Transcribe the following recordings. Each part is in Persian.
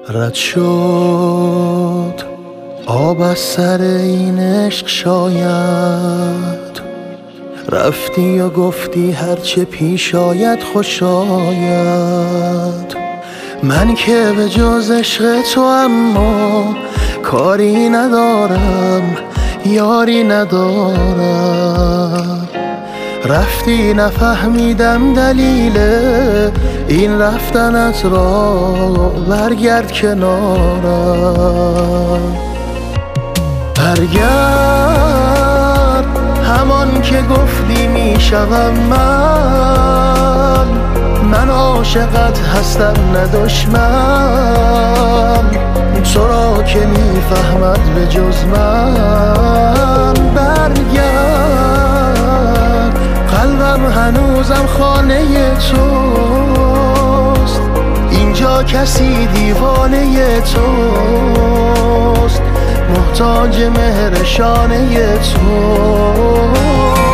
رد شد آب از سر این عشق شاید، رفتی و گفتی هرچه پیش آید خوش آید. من که به جز عشق تو اما کاری ندارم، یاری ندارم. رفتی نفهمیدم دلیل این رفتنت را، برگرد کنارم. برگرد همان که گفتی میشوم من عاشقت هستم نه دشمن، تو را که میفهمد به جز من. برگرد قلبم هنوزم خانه توست، اینجا کسی دیوانه توست، محتاج مهر شانه توست.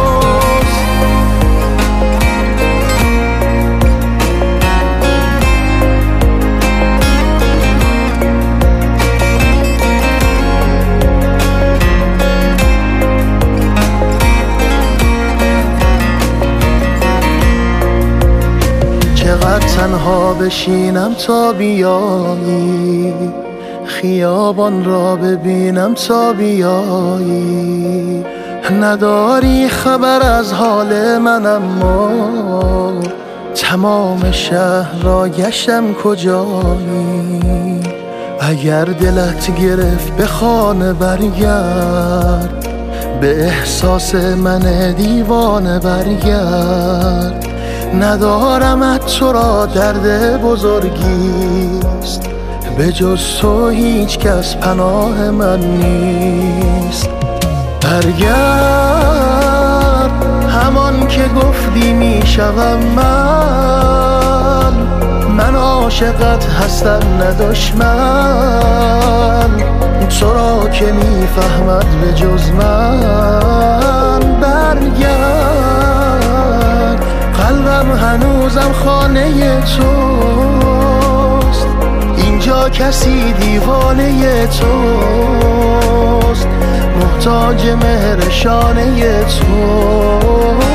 چقدر تنها بشینم تا بیایی، خیابان را ببینم تا بیایی. نداری خبر از حال من اما تمام شهر را گشتم کجایی. اگر دلت گرفت به خانه برگرد، به احساس من دیوانه برگرد. ندارمت تو را درد بزرگیست، به جز تو هیچ کس پناه من نیست. برگرد همان که گفتی میشوم من عاشقت هستم نه دشمن، تو را که میفهمد به جز من. برگرد قلبم هنوزم خانه توست، اینجا کسی دیوانه توست، محتاج مهر شانه توست.